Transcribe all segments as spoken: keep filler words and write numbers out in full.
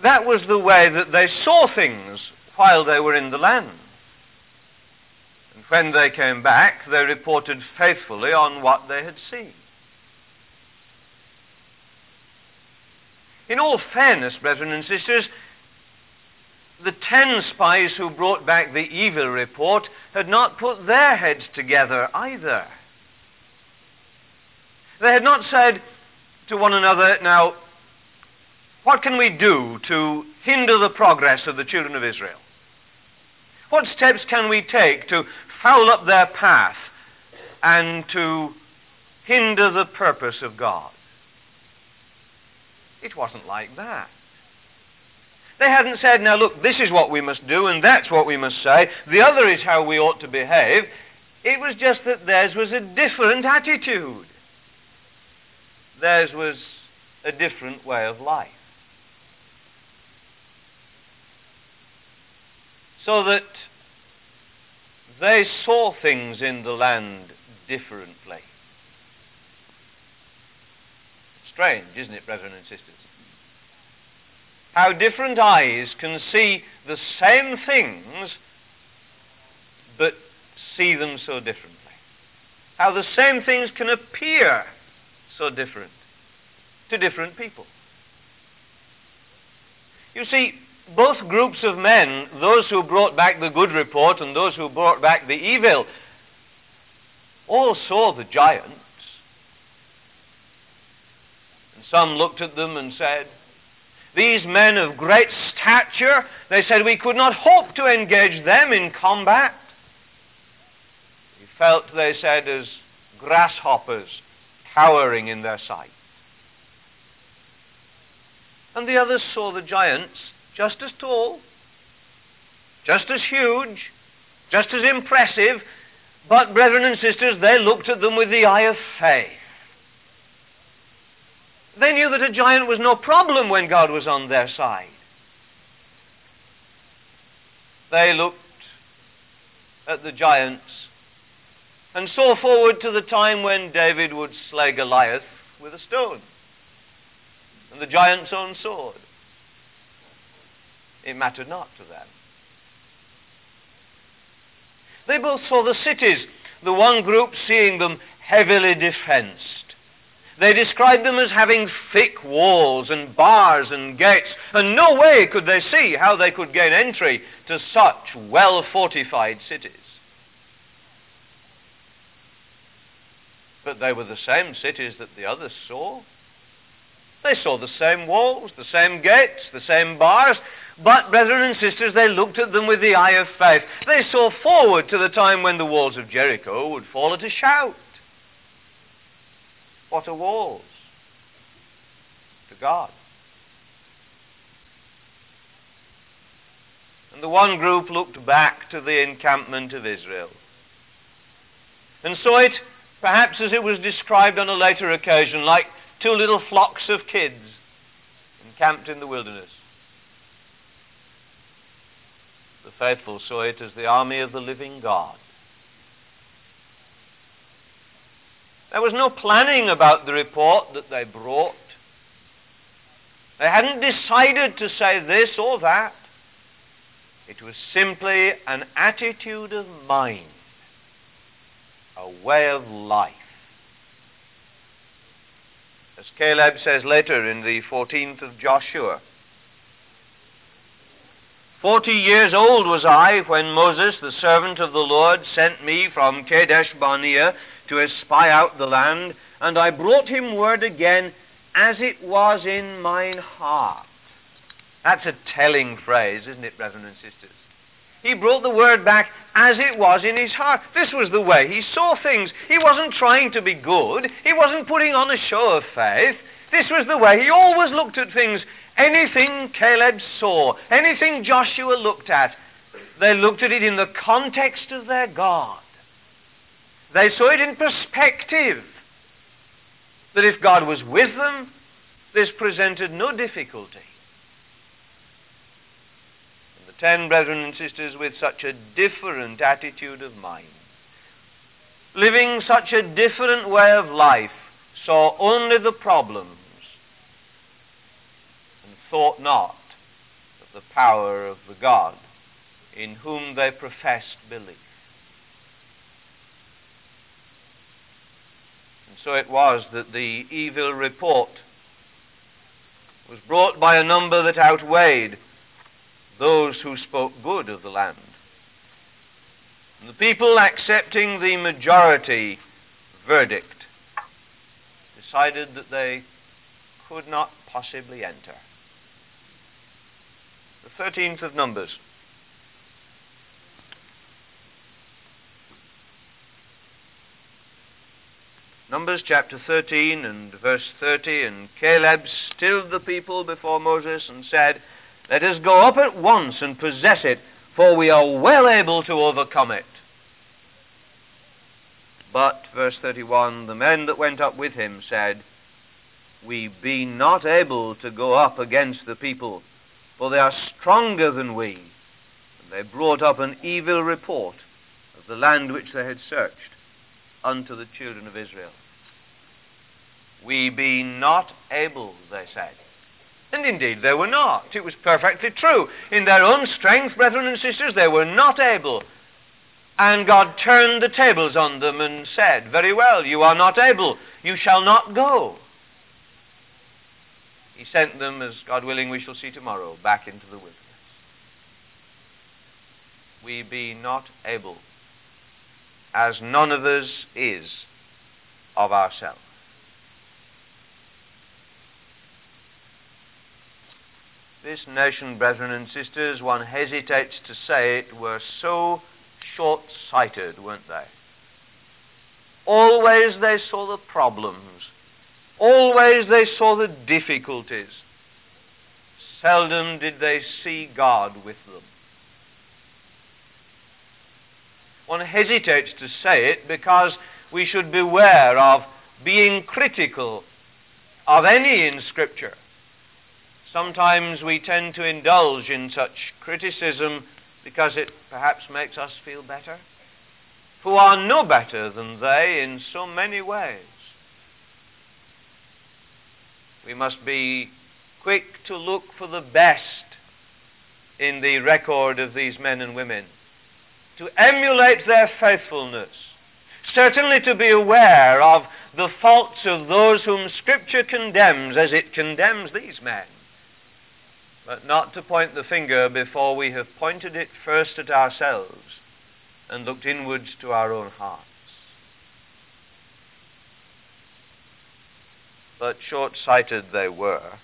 that was the way that they saw things while they were in the land. And when they came back, they reported faithfully on what they had seen. In all fairness, brethren and sisters, the ten spies who brought back the evil report had not put their heads together either. They had not said to one another, now, what can we do to hinder the progress of the children of Israel? What steps can we take to foul up their path and to hinder the purpose of God? It wasn't like that. They hadn't said, now look, this is what we must do and that's what we must say. The other is how we ought to behave. It was just that theirs was a different attitude. Theirs was a different way of life. So that they saw things in the land differently. Strange, isn't it, brethren and sisters? How different eyes can see the same things, but see them so differently. How the same things can appear so different to different people. You see, both groups of men, those who brought back the good report and those who brought back the evil, all saw the giants. And some looked at them and said, these men of great stature, they said, we could not hope to engage them in combat. We felt, they said, as grasshoppers cowering in their sight. And the others saw the giants just as tall, just as huge, just as impressive, but, brethren and sisters, they looked at them with the eye of faith. They knew that a giant was no problem when God was on their side. They looked at the giants and saw forward to the time when David would slay Goliath with a stone and the giant's own sword. It mattered not to them. They both saw the cities, the one group seeing them heavily defensed. They described them as having thick walls and bars and gates, and no way could they see how they could gain entry to such well-fortified cities. But they were the same cities that the others saw. They saw the same walls, the same gates, the same bars, but, brethren and sisters, they looked at them with the eye of faith. They saw forward to the time when the walls of Jericho would fall at a shout. What are walls to God? And the one group looked back to the encampment of Israel and saw it, perhaps as it was described on a later occasion, like two little flocks of kids encamped in the wilderness. The faithful saw it as the army of the living God. There was no planning about the report that they brought. They hadn't decided to say this or that. It was simply an attitude of mind, a way of life. As Caleb says later in the fourteenth of Joshua, Forty years old was I when Moses, the servant of the Lord, sent me from Kadesh Barnea to espy out the land, and I brought him word again as it was in mine heart. That's a telling phrase, isn't it, brethren and sisters? He brought the word back as it was in his heart. This was the way he saw things. He wasn't trying to be good. He wasn't putting on a show of faith. This was the way he always looked at things. Anything Caleb saw, anything Joshua looked at, they looked at it in the context of their God. They saw it in perspective. That if God was with them, this presented no difficulty. And the ten brethren and sisters with such a different attitude of mind, living such a different way of life, saw only the problems and thought not the power of the God in whom they professed belief. And so it was that the evil report was brought by a number that outweighed those who spoke good of the land. And the people, accepting the majority verdict, decided that they could not possibly enter. The thirteenth of Numbers. Numbers chapter thirteen and verse thirty, and Caleb stilled the people before Moses and said, "Let us go up at once and possess it, for we are well able to overcome it." But, verse thirty-one, the men that went up with him said, "We be not able to go up against the people, for they are stronger than we." And they brought up an evil report of the land which they had searched unto the children of Israel. "We be not able," they said. And indeed they were not. It was perfectly true. In their own strength, brethren and sisters, they were not able. And God turned the tables on them and said, "Very well, you are not able. You shall not go." He sent them, as God willing we shall see tomorrow, back into the wilderness. We be not able, as none of us is of ourselves. This nation, brethren and sisters, one hesitates to say it, were so short-sighted, weren't they? Always they saw the problems. Always they saw the difficulties. Seldom did they see God with them. One hesitates to say it because we should beware of being critical of any in Scripture. Sometimes we tend to indulge in such criticism because it perhaps makes us feel better, who are no better than they in so many ways. We must be quick to look for the best in the record of these men and women, to emulate their faithfulness, certainly to be aware of the faults of those whom Scripture condemns as it condemns these men, but not to point the finger before we have pointed it first at ourselves and looked inwards to our own hearts. But short-sighted they were.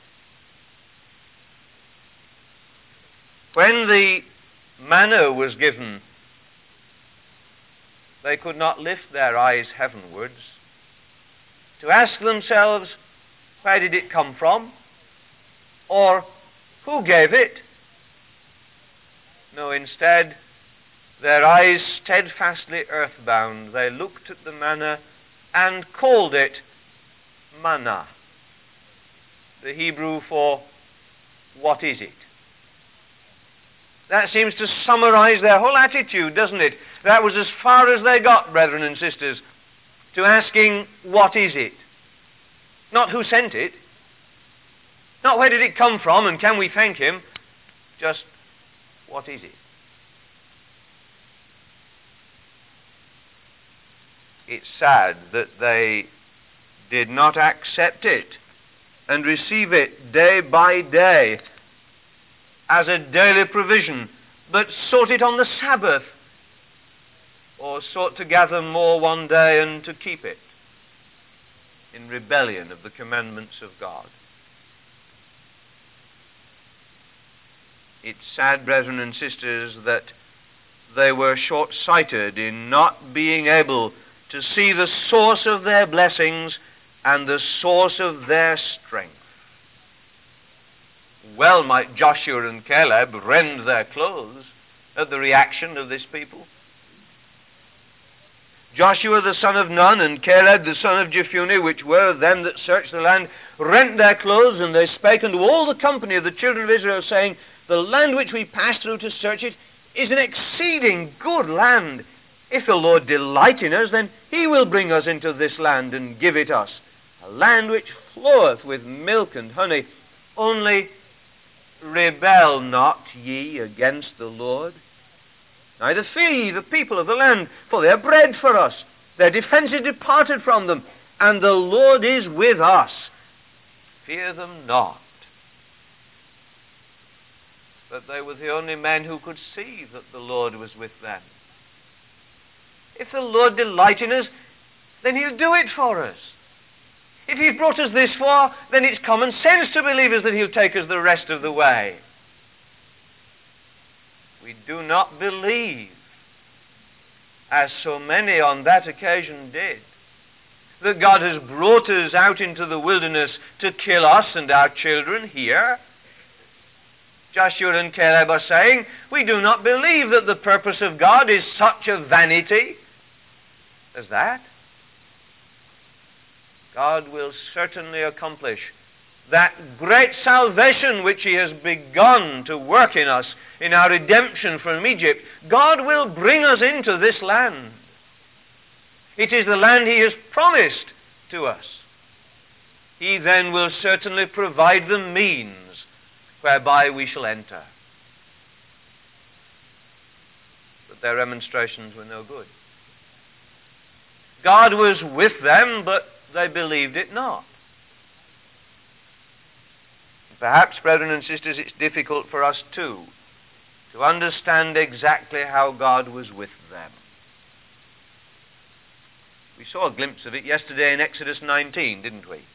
When the manna was given, they could not lift their eyes heavenwards to ask themselves, where did it come from? Or, who gave it? No, instead, their eyes steadfastly earthbound, they looked at the manna and called it manna, the Hebrew for what is it? That seems to summarize their whole attitude, doesn't it? That was as far as they got, brethren and sisters, to asking, what is it? Not who sent it, not where did it come from and can we thank him, just what is it? It's sad that they did not accept it and receive it day by day as a daily provision, but sought it on the Sabbath, or sought to gather more one day and to keep it in rebellion of the commandments of God. It's sad, brethren and sisters, that they were short-sighted in not being able to see the source of their blessings and the source of their strength. Well might Joshua and Caleb rend their clothes at the reaction of this people. Joshua the son of Nun and Caleb the son of Jephunneh, which were them that searched the land, rent their clothes, and they spake unto all the company of the children of Israel, saying, the land which we passed through to search it is an exceeding good land. If the Lord delight in us, then he will bring us into this land and give it us, a land which floweth with milk and honey. Only rebel not ye against the Lord. Neither fear ye the people of the land, for they are bread for us. Their defense is departed from them, and the Lord is with us. Fear them not. But they were the only men who could see that the Lord was with them. If the Lord delight in us, then he'll do it for us. If he's brought us this far, then it's common sense to believers that he'll take us the rest of the way. We do not believe, as so many on that occasion did, that God has brought us out into the wilderness to kill us and our children here. Joshua and Caleb are saying, we do not believe that the purpose of God is such a vanity as that. God will certainly accomplish that great salvation which he has begun to work in us, in our redemption from Egypt. God will bring us into this land. It is the land he has promised to us. He then will certainly provide the means whereby we shall enter. But their remonstrations were no good. God was with them, but they believed it not. Perhaps, brethren and sisters, it's difficult for us too to understand exactly how God was with them. We saw a glimpse of it yesterday in Exodus nineteen, didn't we?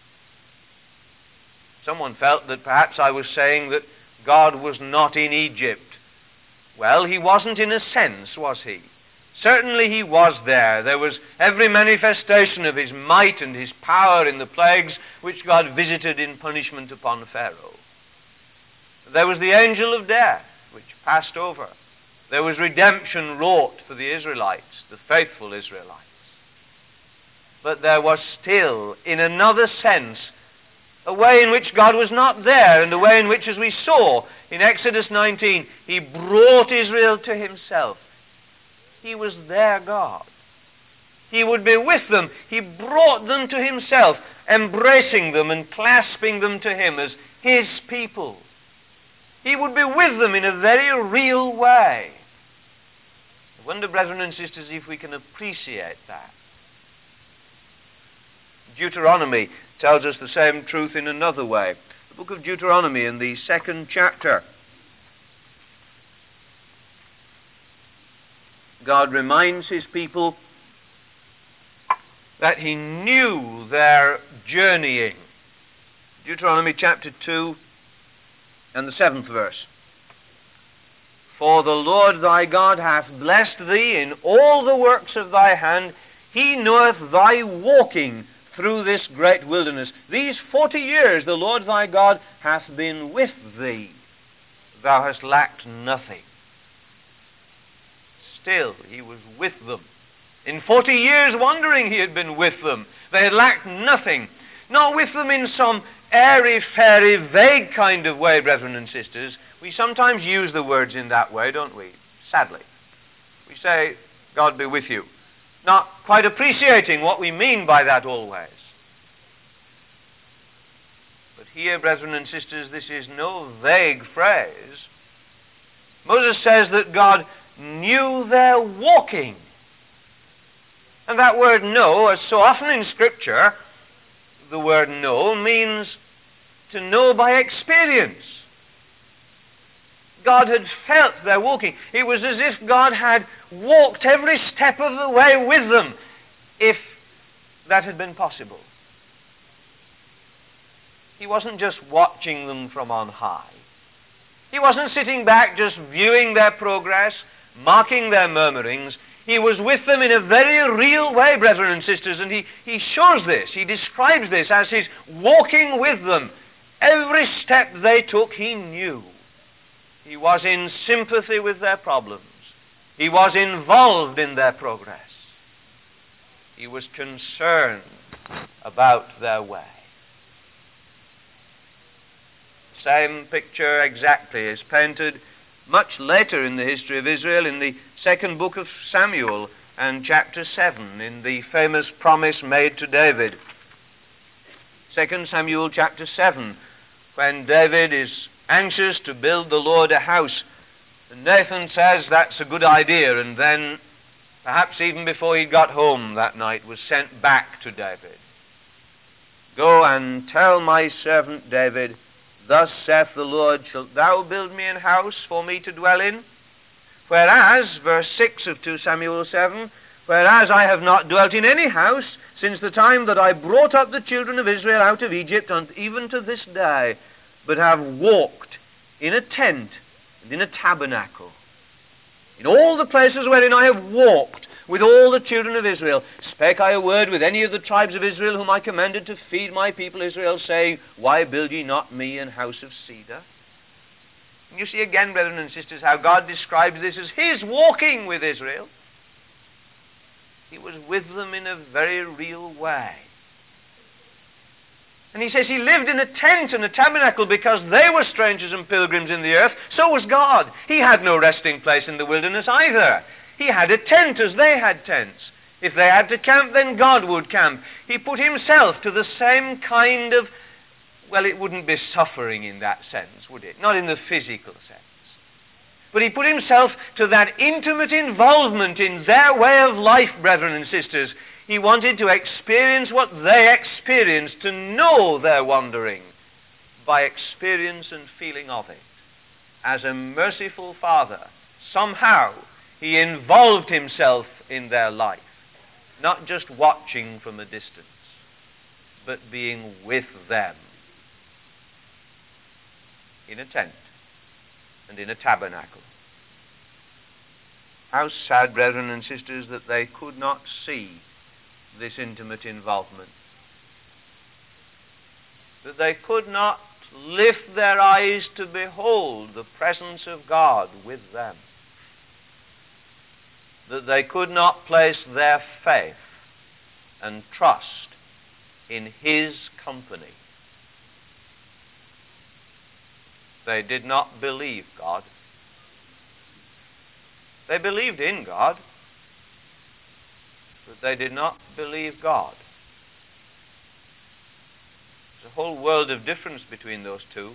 Someone felt that perhaps I was saying that God was not in Egypt. Well, he wasn't in a sense, was he? Certainly he was there. There was every manifestation of his might and his power in the plagues which God visited in punishment upon Pharaoh. There was the angel of death which passed over. There was redemption wrought for the Israelites, the faithful Israelites. But there was still, in another sense, a way in which God was not there, and a way in which, as we saw in Exodus nineteen, he brought Israel to himself. He was their God. He would be with them. He brought them to himself, embracing them and clasping them to him as his people. He would be with them in a very real way. I wonder, brethren and sisters, if we can appreciate that. Deuteronomy tells us the same truth in another way. The book of Deuteronomy in the second chapter. God reminds his people that he knew their journeying. Deuteronomy chapter two and the seventh verse. For the Lord thy God hath blessed thee in all the works of thy hand. He knoweth thy walking through this great wilderness. These forty years the Lord thy God hath been with thee. Thou hast lacked nothing. Still, he was with them. In forty years wandering, he had been with them. They had lacked nothing. Not with them in some airy-fairy, vague kind of way, brethren and sisters. We sometimes use the words in that way, don't we? Sadly. We say, God be with you. Not quite appreciating what we mean by that always. But here, brethren and sisters, this is no vague phrase. Moses says that God knew their walking. And that word know, as so often in Scripture, the word know means to know by experience. God had felt their walking. It was as if God had walked every step of the way with them, if that had been possible. He wasn't just watching them from on high. He wasn't sitting back just viewing their progress, marking their murmurings. He was with them in a very real way, brethren and sisters, and he, he shows this. He describes this as his walking with them. Every step they took, he knew. He was in sympathy with their problems. He was involved in their progress. He was concerned about their way. The same picture exactly is painted much later in the history of Israel in the second book of Samuel and chapter seven, in the famous promise made to David. Second Samuel chapter seven, when David is anxious to build the Lord a house. And Nathan says that's a good idea, and then, perhaps even before he got home that night, was sent back to David. Go and tell my servant David, thus saith the Lord, shalt thou build me an house for me to dwell in? Whereas, verse six of Second Samuel seven, whereas I have not dwelt in any house since the time that I brought up the children of Israel out of Egypt, and even to this day, but have walked in a tent and in a tabernacle. In all the places wherein I have walked with all the children of Israel, spake I a word with any of the tribes of Israel, whom I commanded to feed my people Israel, saying, why build ye not me an house of cedar? And you see again, brethren and sisters, how God describes this as his walking with Israel. He was with them in a very real way. And he says he lived in a tent and a tabernacle because they were strangers and pilgrims in the earth. So was God. He had no resting place in the wilderness either. He had a tent as they had tents. If they had to camp, then God would camp. He put himself to the same kind of, well, it wouldn't be suffering in that sense, would it? Not in the physical sense. But he put himself to that intimate involvement in their way of life, brethren and sisters. He wanted to experience what they experienced, to know their wandering by experience and feeling of it. As a merciful Father, somehow he involved himself in their life, not just watching from a distance, but being with them in a tent and in a tabernacle. How sad, brethren and sisters, that they could not see this intimate involvement, that they could not lift their eyes to behold the presence of God with them, that they could not place their faith and trust in his company. They did not believe God. They believed in God, but they did not believe God. There's a whole world of difference between those two.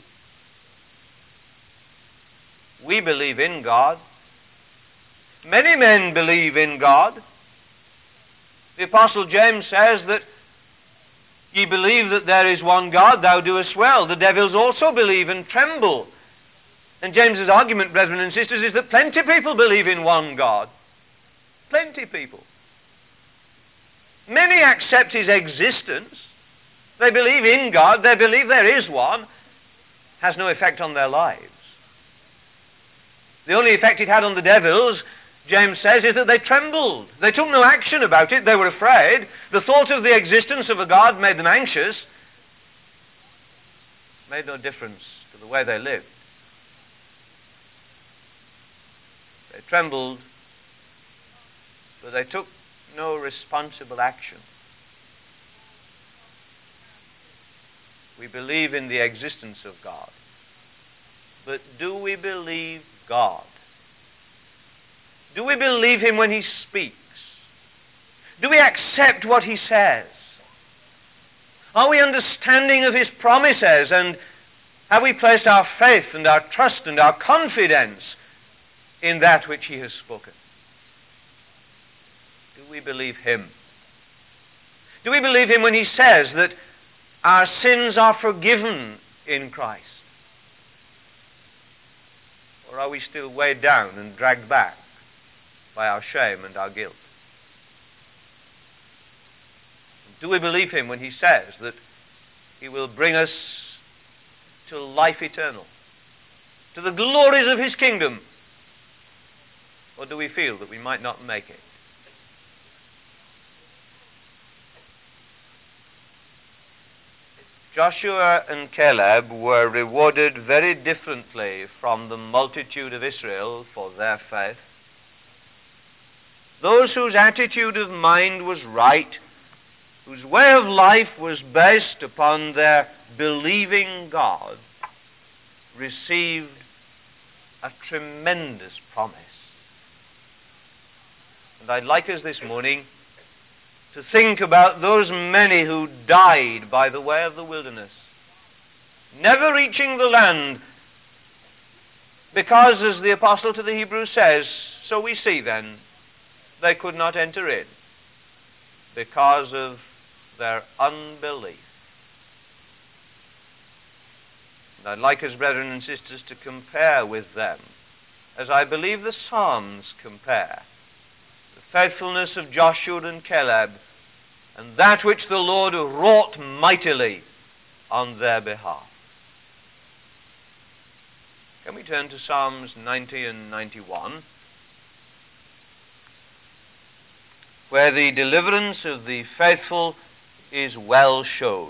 We believe in God. Many men believe in God. The Apostle James says that ye believe that there is one God, thou doest well. The devils also believe and tremble. And James's argument, brethren and sisters, is that plenty of people believe in one God. Plenty people. Many accept his existence. They believe in God. They believe there is one. Has no effect on their lives. The only effect it had on the devils, James says, is that they trembled. They took no action about it. They were afraid. The thought of the existence of a God made them anxious. Made no difference to the way they lived. They trembled, but they took no responsible action. We believe in the existence of God, but do we believe God? Do we believe him when he speaks? Do we accept what he says? Are we understanding of his promises, and have we placed our faith and our trust and our confidence in that which he has spoken? Do we believe him? Do we believe him when he says that our sins are forgiven in Christ? Or are we still weighed down and dragged back by our shame and our guilt? Do we believe him when he says that he will bring us to life eternal, to the glories of his kingdom? Or do we feel that we might not make it? Joshua and Caleb were rewarded very differently from the multitude of Israel for their faith. Those whose attitude of mind was right, whose way of life was based upon their believing God, received a tremendous promise. And I'd like us this morning to think about those many who died by the way of the wilderness, never reaching the land Because, as the apostle to the Hebrews says, so we see then, they could not enter in because of their unbelief. And I'd like us, brethren and sisters, to compare with them, as I believe the Psalms compare, the faithfulness of Joshua and Caleb, and that which the Lord wrought mightily on their behalf. Can we turn to Psalms ninety and ninety-one, where the deliverance of the faithful is well showed.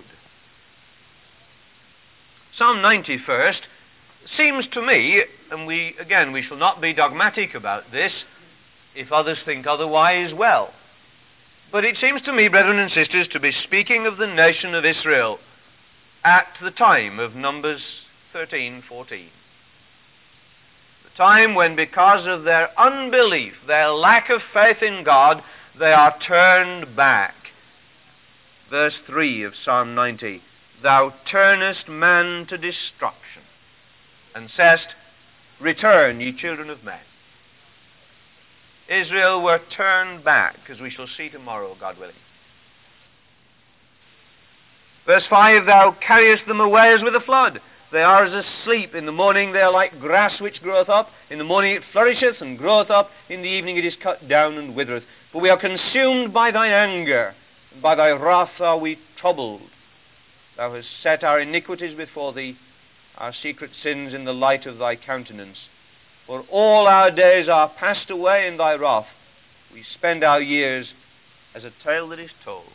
Psalm ninety first seems to me, and we again we shall not be dogmatic about this, if others think otherwise, well. But it seems to me, brethren and sisters, to be speaking of the nation of Israel at the time of Numbers thirteen fourteen. The time when, because of their unbelief, their lack of faith in God, they are turned back. Verse three of Psalm ninety, Thou turnest man to destruction, and sayest, Return, ye children of men. Israel were turned back, as we shall see tomorrow, God willing. Verse five, Thou carriest them away as with a flood. They are as asleep. In the morning they are like grass which groweth up. In the morning it flourisheth and groweth up. In the evening it is cut down and withereth. For we are consumed by thine anger, and by thy wrath are we troubled. Thou hast set our iniquities before thee, our secret sins in the light of thy countenance. For all our days are passed away in thy wrath. We spend our years as a tale that is told.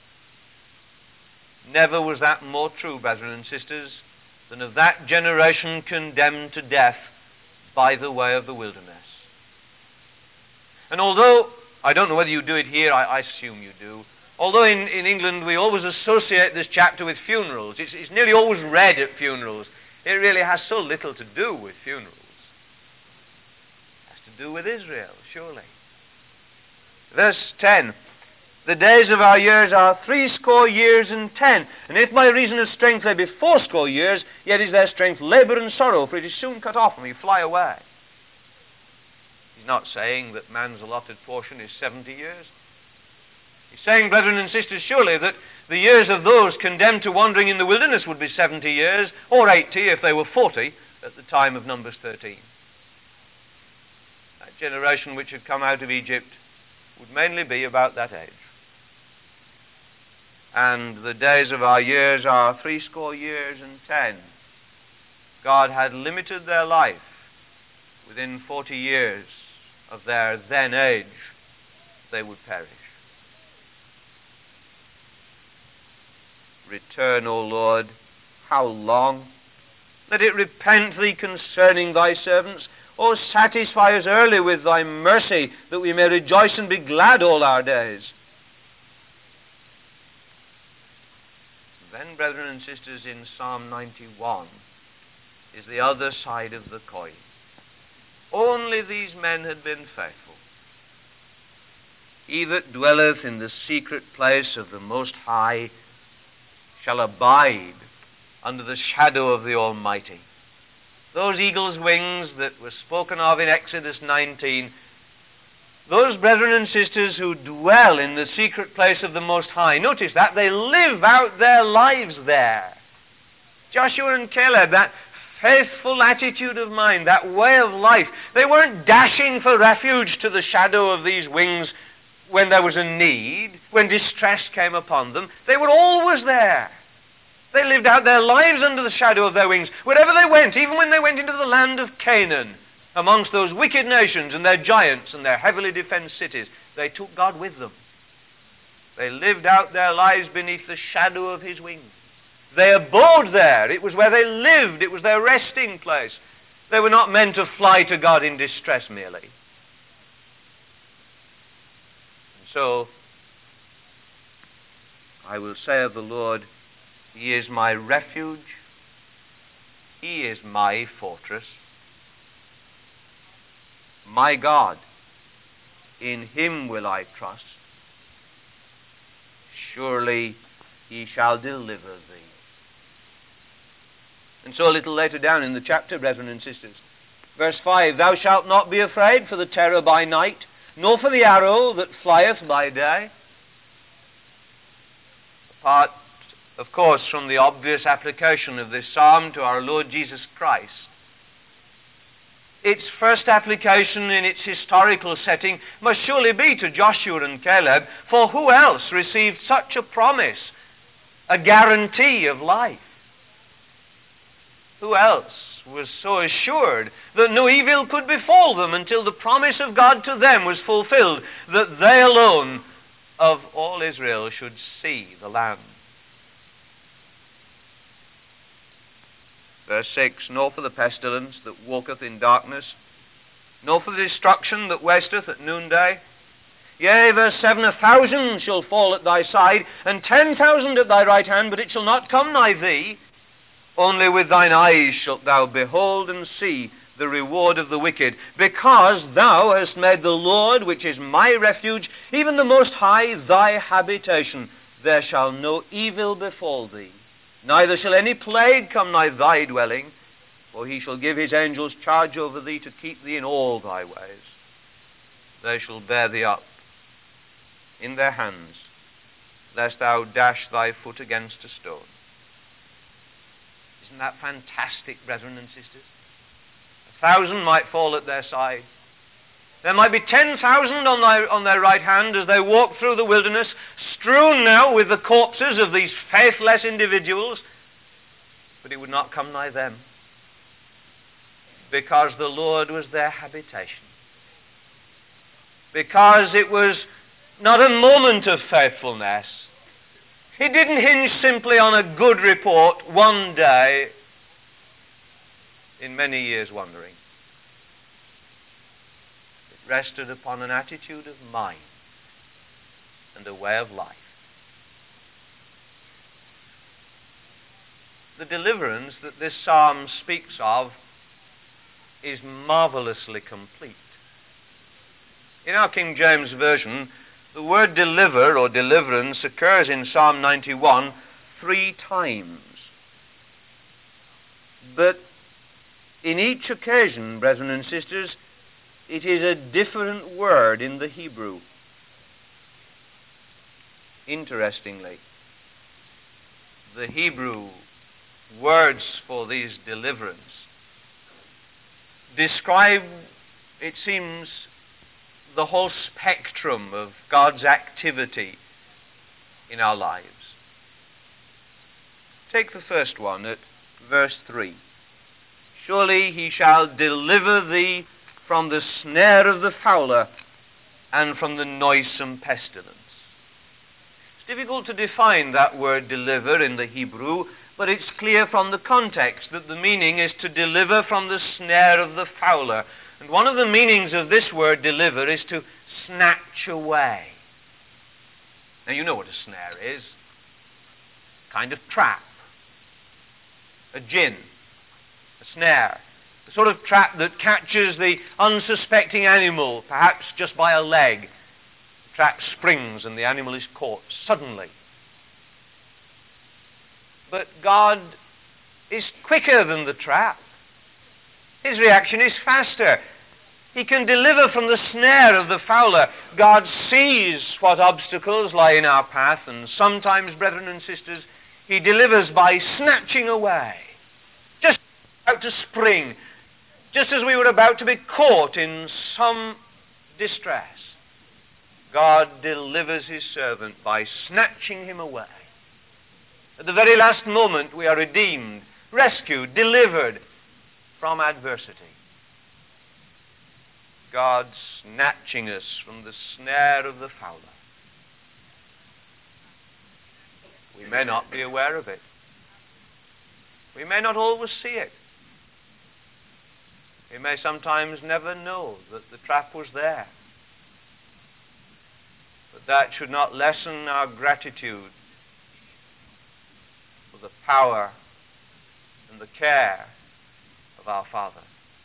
Never was that more true, brethren and sisters, than of that generation condemned to death by the way of the wilderness. And although, I don't know whether you do it here, I, I assume you do, although in, in England we always associate this chapter with funerals, it's, it's nearly always read at funerals. It really has so little to do with funerals. It has to do with Israel, surely. Verse ten, The days of our years are threescore years and ten, and if by reason of strength they be fourscore years, yet is their strength labour and sorrow, for it is soon cut off, and we fly away. He's not saying that man's allotted portion is seventy years. He's saying, brethren and sisters, surely that the years of those condemned to wandering in the wilderness would be seventy years, or eighty if they were forty at the time of Numbers thirteen. That generation which had come out of Egypt would mainly be about that age. And the days of our years are threescore years and ten. God had limited their life within forty years of their then age. They would perish. Return, O Lord, how long? Let it repent thee concerning thy servants. O satisfy us early with thy mercy, that we may rejoice and be glad all our days. Then, brethren and sisters, in Psalm ninety-one is the other side of the coin. Only these men had been faithful. He that dwelleth in the secret place of the Most High shall abide under the shadow of the Almighty. Those eagle's wings that were spoken of in Exodus nineteen, those brethren and sisters who dwell in the secret place of the Most High, notice that they live out their lives there. Joshua and Caleb, that faithful attitude of mind, that way of life, they weren't dashing for refuge to the shadow of these wings when there was a need, when distress came upon them. They were always there. They lived out their lives under the shadow of their wings. Wherever they went, even when they went into the land of Canaan, amongst those wicked nations and their giants and their heavily defensed cities, they took God with them. They lived out their lives beneath the shadow of his wings. They abode there. It was where they lived. It was their resting place. They were not meant to fly to God in distress merely. And so, I will say of the Lord, He is my refuge. He is my fortress. My God, in him will I trust. Surely he shall deliver thee. And so a little later down in the chapter, brethren and sisters, Verse five, thou shalt not be afraid for the terror by night, nor for the arrow that flieth by day. Apart, of course, from the obvious application of this psalm to our Lord Jesus Christ, its first application in its historical setting must surely be to Joshua and Caleb, for who else received such a promise, a guarantee of life? Who else was so assured that no evil could befall them until the promise of God to them was fulfilled, that they alone of all Israel should see the land? Verse six, nor for the pestilence that walketh in darkness, nor for the destruction that wasteth at noonday. Yea, verse seven, a thousand shall fall at thy side, and ten thousand at thy right hand, but it shall not come nigh thee. Only with thine eyes shalt thou behold and see the reward of the wicked, because thou hast made the Lord, which is my refuge, even the Most High, thy habitation. There shall no evil befall thee, neither shall any plague come nigh thy dwelling, for he shall give his angels charge over thee to keep thee in all thy ways. They shall bear thee up in their hands, lest thou dash thy foot against a stone. Isn't that fantastic, brethren and sisters? A thousand might fall at their side. There might be ten thousand on their, on their right hand as they walk through the wilderness, strewn now with the corpses of these faithless individuals, but it would not come nigh them, because the Lord was their habitation. Because it was not a moment of faithfulness. It didn't hinge simply on a good report one day in many years wandering. It rested upon an attitude of mind and a way of life. The deliverance that this psalm speaks of is marvelously complete. In our King James Version, the word deliver or deliverance occurs in Psalm ninety-one three times. But in each occasion, brethren and sisters, it is a different word in the Hebrew. Interestingly, the Hebrew words for these deliverance describe, it seems, the whole spectrum of God's activity in our lives. Take the first one at verse three. Surely he shall deliver thee from the snare of the fowler and from the noisome pestilence. It's difficult to define that word deliver in the Hebrew, but it's clear from the context that the meaning is to deliver from the snare of the fowler. And one of the meanings of this word deliver is to snatch away. Now you know what a snare is. A kind of trap. A gin. A snare. The sort of trap that catches the unsuspecting animal, perhaps just by a leg. The trap springs and the animal is caught suddenly. But God is quicker than the trap. His reaction is faster. He can deliver from the snare of the fowler. God sees what obstacles lie in our path, and sometimes, brethren and sisters, he delivers by snatching away. Just about to spring, just as we were about to be caught in some distress, God delivers his servant by snatching him away. At the very last moment, we are redeemed, rescued, delivered from adversity. God snatching us from the snare of the fowler. We may not be aware of it. We may not always see it. We may sometimes never know that the trap was there. But that should not lessen our gratitude for the power and the care of our Father.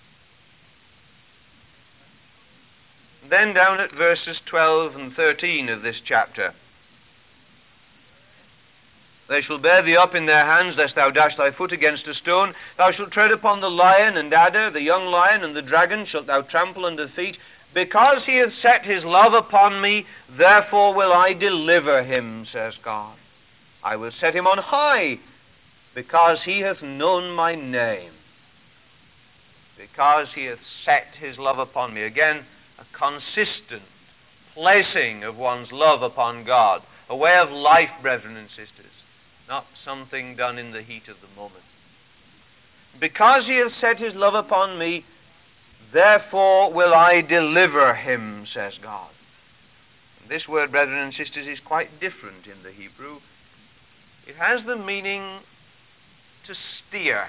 Then down at verses twelve and thirteen of this chapter, They shall bear thee up in their hands, lest thou dash thy foot against a stone. Thou shalt tread upon the lion and adder, the young lion and the dragon shalt thou trample under feet. Because he hath set his love upon me, therefore will I deliver him, says God. I will set him on high, because he hath known my name. Because he hath set his love upon me. Again, a consistent placing of one's love upon God. A way of life, brethren and sisters. Not something done in the heat of the moment. Because he hath set his love upon me, therefore will I deliver him, says God. And this word, brethren and sisters, is quite different in the Hebrew. It has the meaning to steer,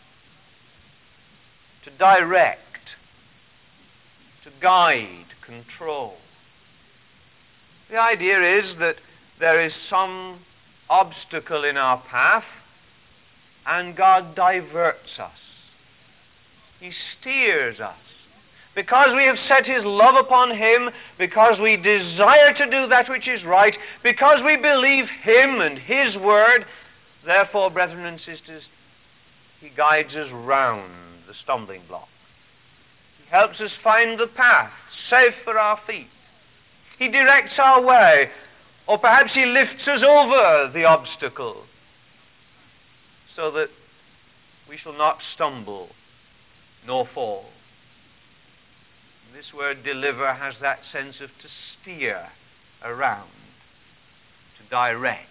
to direct, to guide, control. The idea is that there is some obstacle in our path, and God diverts us. He steers us. Because we have set his love upon him, because we desire to do that which is right, because we believe him and his word, therefore, brethren and sisters, he guides us round the stumbling block. He helps us find the path, safe for our feet. He directs our way, or perhaps he lifts us over the obstacle, so that we shall not stumble nor fall. This word deliver has that sense of to steer around, to direct.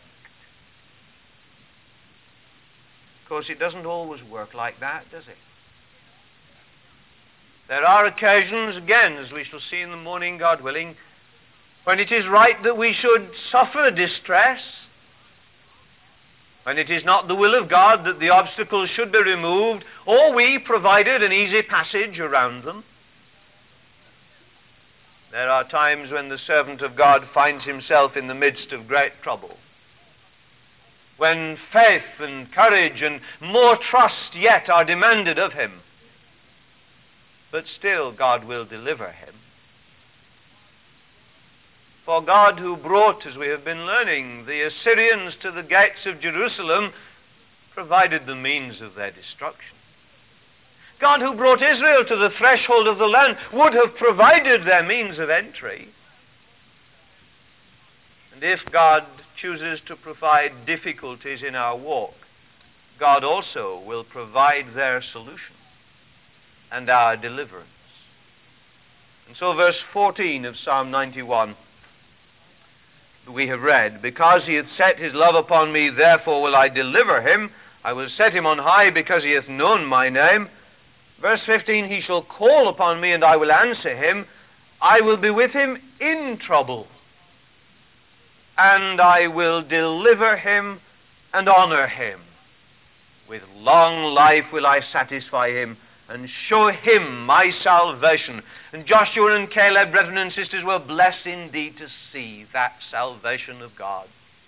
Of course, it doesn't always work like that, does it? There are occasions, again, as we shall see in the morning, God willing, when it is right that we should suffer distress, when it is not the will of God that the obstacles should be removed, or we provided an easy passage around them. There are times when the servant of God finds himself in the midst of great trouble, when faith and courage and more trust yet are demanded of him. But still God will deliver him. For God, who brought, as we have been learning, the Assyrians to the gates of Jerusalem, provided the means of their destruction. God, who brought Israel to the threshold of the land, would have provided their means of entry. And if God chooses to provide difficulties in our walk, God also will provide their solution and our deliverance. And so verse fourteen of Psalm ninety-one, we have read, because he hath set his love upon me, therefore will I deliver him. I will set him on high, because he hath known my name. Verse fifteen, he shall call upon me, and I will answer him. I will be with him in trouble, and I will deliver him and honor him. With long life will I satisfy him, and show him my salvation. And Joshua and Caleb, brethren and sisters, were blessed indeed to see that salvation of God.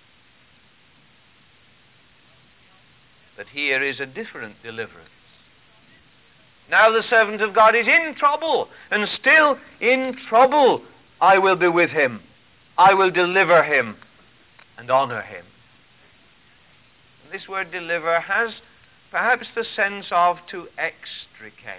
But here is a different deliverance. Now the servant of God is in trouble, and still in trouble I will be with him. I will deliver him and honor him. And this word deliver has perhaps the sense of to extricate.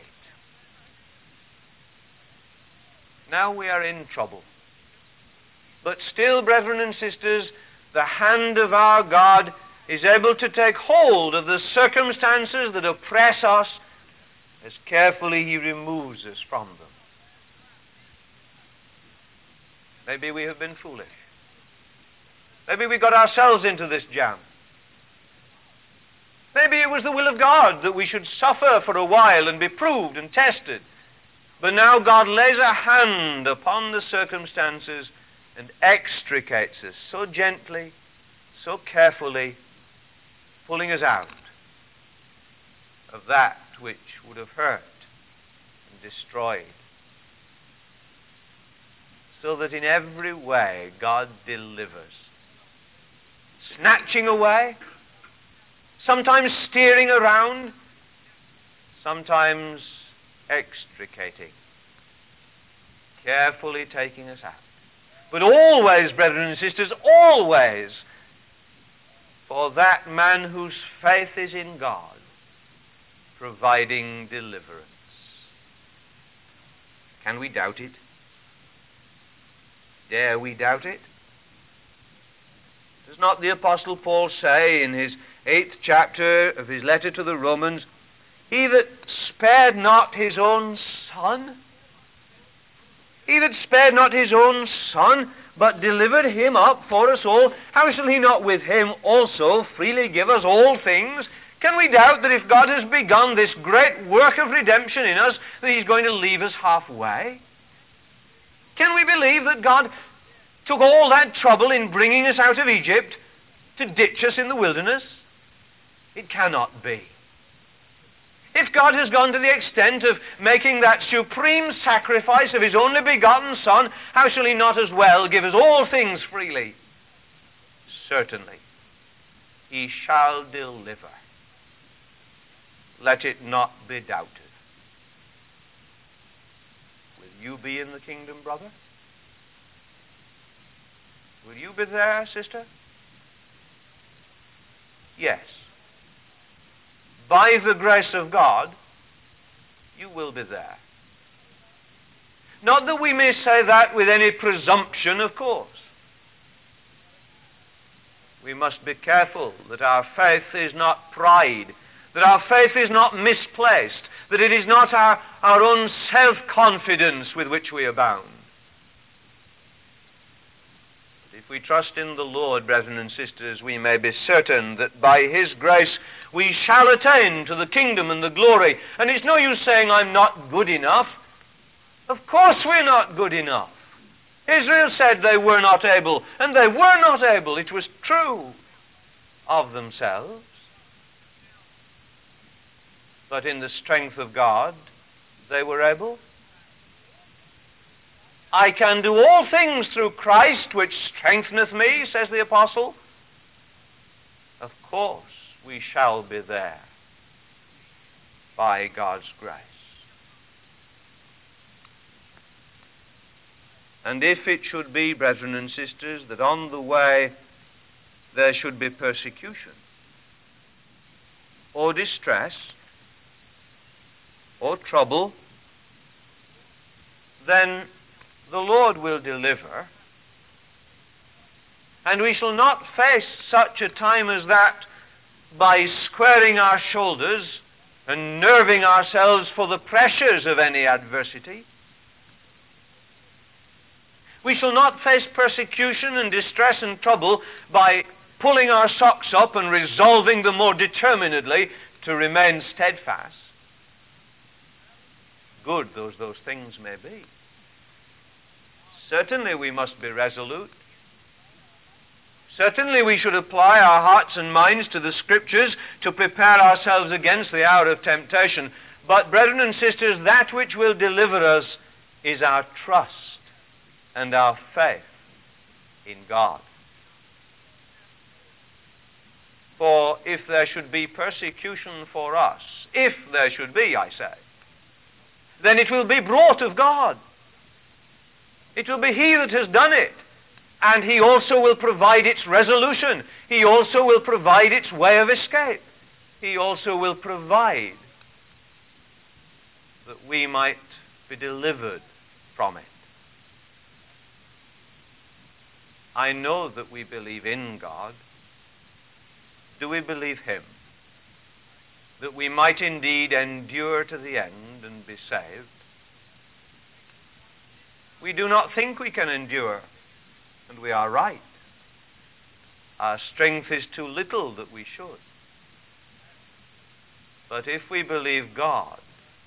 Now we are in trouble. But still, brethren and sisters, the hand of our God is able to take hold of the circumstances that oppress us as carefully he removes us from them. Maybe we have been foolish. Maybe we got ourselves into this jam. Maybe it was the will of God that we should suffer for a while and be proved and tested. But now God lays a hand upon the circumstances and extricates us so gently, so carefully, pulling us out of that which would have hurt and destroyed. So that in every way God delivers. Snatching away, sometimes steering around, sometimes extricating, carefully taking us out. But always, brethren and sisters, always for that man whose faith is in God, providing deliverance. Can we doubt it? Dare we doubt it? Does not the Apostle Paul say in his eighth chapter of his letter to the Romans, "He that spared not his own son, he that spared not his own son, but delivered him up for us all, how shall he not with him also freely give us all things?" Can we doubt that if God has begun this great work of redemption in us, that he's going to leave us halfway? Can we believe that God took all that trouble in bringing us out of Egypt to ditch us in the wilderness? It cannot be. If God has gone to the extent of making that supreme sacrifice of his only begotten Son, how shall he not as well give us all things freely? Certainly, he shall deliver. Let it not be doubted. Will you be in the kingdom, brother? Will you be there, sister? Yes. By the grace of God, you will be there. Not that we may say that with any presumption, of course. We must be careful that our faith is not pride, that our faith is not misplaced, that it is not our, our own self-confidence with which we abound. But if we trust in the Lord, brethren and sisters, we may be certain that by his grace we shall attain to the kingdom and the glory. And it's no use saying, "I'm not good enough." Of course we're not good enough. Israel said they were not able, and they were not able. It was true of themselves. But in the strength of God, they were able. "I can do all things through Christ, which strengtheneth me," says the apostle. Of course, we shall be there by God's grace. And if it should be, brethren and sisters, that on the way there should be persecution or distress or trouble, then the Lord will deliver, and we shall not face such a time as that by squaring our shoulders and nerving ourselves for the pressures of any adversity. We shall not face persecution and distress and trouble by pulling our socks up and resolving the more determinedly to remain steadfast. Good though those things may be. Certainly we must be resolute. Certainly we should apply our hearts and minds to the Scriptures to prepare ourselves against the hour of temptation. But, brethren and sisters, that which will deliver us is our trust and our faith in God. For if there should be persecution for us, if there should be, I say, then it will be brought of God. It will be he that has done it. And he also will provide its resolution. He also will provide its way of escape. He also will provide that we might be delivered from it. I know that we believe in God. Do we believe him? That we might indeed endure to the end and be saved? We do not think we can endure, and we are right. Our strength is too little that we should. But if we believe God,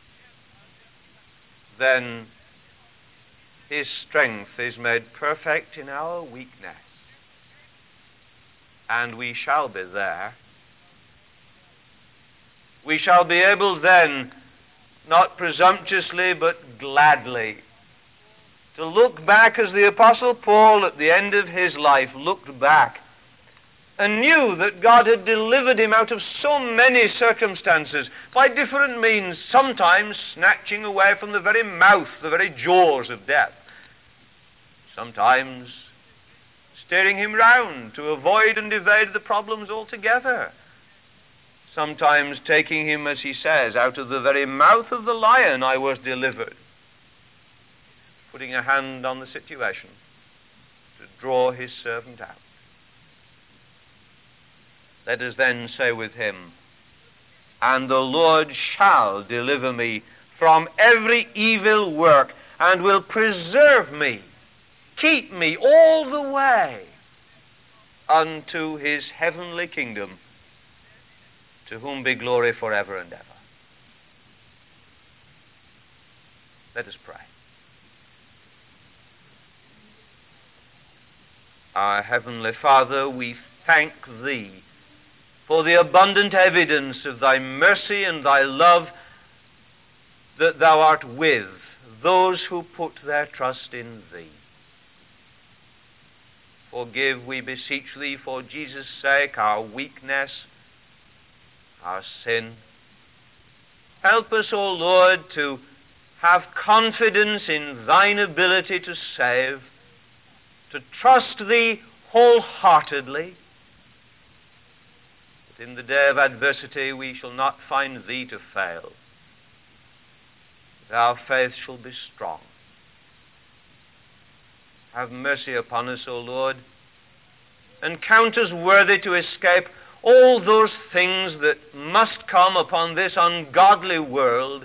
then his strength is made perfect in our weakness, and we shall be there. We shall be able then, not presumptuously but gladly, to look back as the Apostle Paul at the end of his life looked back and knew that God had delivered him out of so many circumstances by different means, sometimes snatching away from the very mouth, the very jaws of death, sometimes steering him round to avoid and evade the problems altogether. Sometimes taking him, as he says, out of the very mouth of the lion I was delivered. Putting a hand on the situation to draw his servant out. Let us then say with him, and the Lord shall deliver me from every evil work, and will preserve me, keep me all the way unto his heavenly kingdom, to whom be glory forever and ever. Let us pray. Our Heavenly Father, we thank Thee for the abundant evidence of Thy mercy and Thy love, that Thou art with those who put their trust in Thee. Forgive, we beseech Thee, for Jesus' sake, our weakness, our sin. Help us, O Lord, to have confidence in Thine ability to save, to trust Thee wholeheartedly, that in the day of adversity we shall not find Thee to fail, that our faith shall be strong. Have mercy upon us, O Lord, and count us worthy to escape all those things that must come upon this ungodly world.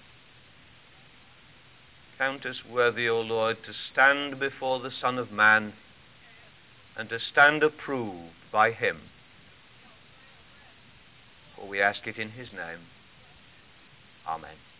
Count us worthy, O Lord, to stand before the Son of Man and to stand approved by Him. For we ask it in His name. Amen.